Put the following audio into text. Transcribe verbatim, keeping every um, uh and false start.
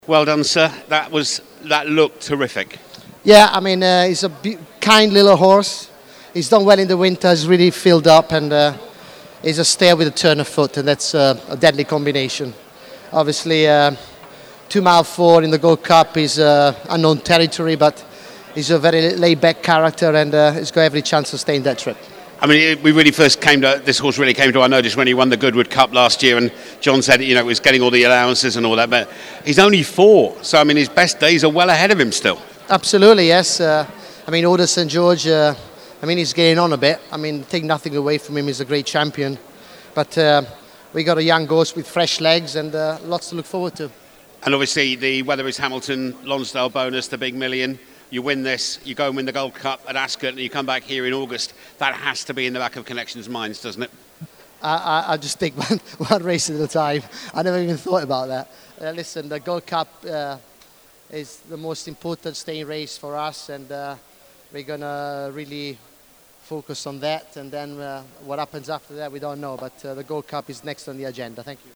Well done, sir. That was that looked terrific. Yeah, I mean, uh, he's a be- kind little horse. He's done well in the winter. He's really filled up, and uh, he's a stare with a turn of foot, and that's uh, a deadly combination. Obviously, uh, two mile four in the Gold Cup is uh, unknown territory, but he's a very laid-back character, and uh, he's got every chance to stay in that trip. I mean, we really first came to this horse really came to our notice when he won the Goodwood Cup last year, and John said, you know, he was getting all the allowances and all that. But he's only four, so I mean, his best days are well ahead of him still. Absolutely, yes. Uh, I mean, Order Saint George. Uh, I mean, he's getting on a bit. I mean, take nothing away from him. He's a great champion, but uh, we got a young horse with fresh legs and uh, lots to look forward to. And obviously, the whether it's Hamilton, Lonsdale bonus, the big million. You win this, you go and win the Gold Cup at Ascot, and you come back here in August. That has to be in the back of Connections' minds, doesn't it? I, I, I just take one, one race at a time. I never even thought about that. Uh, listen, the Gold Cup uh, is the most important staying race for us, and uh, we're going to really focus on that. And then uh, what happens after that, we don't know. But uh, the Gold Cup is next on the agenda. Thank you.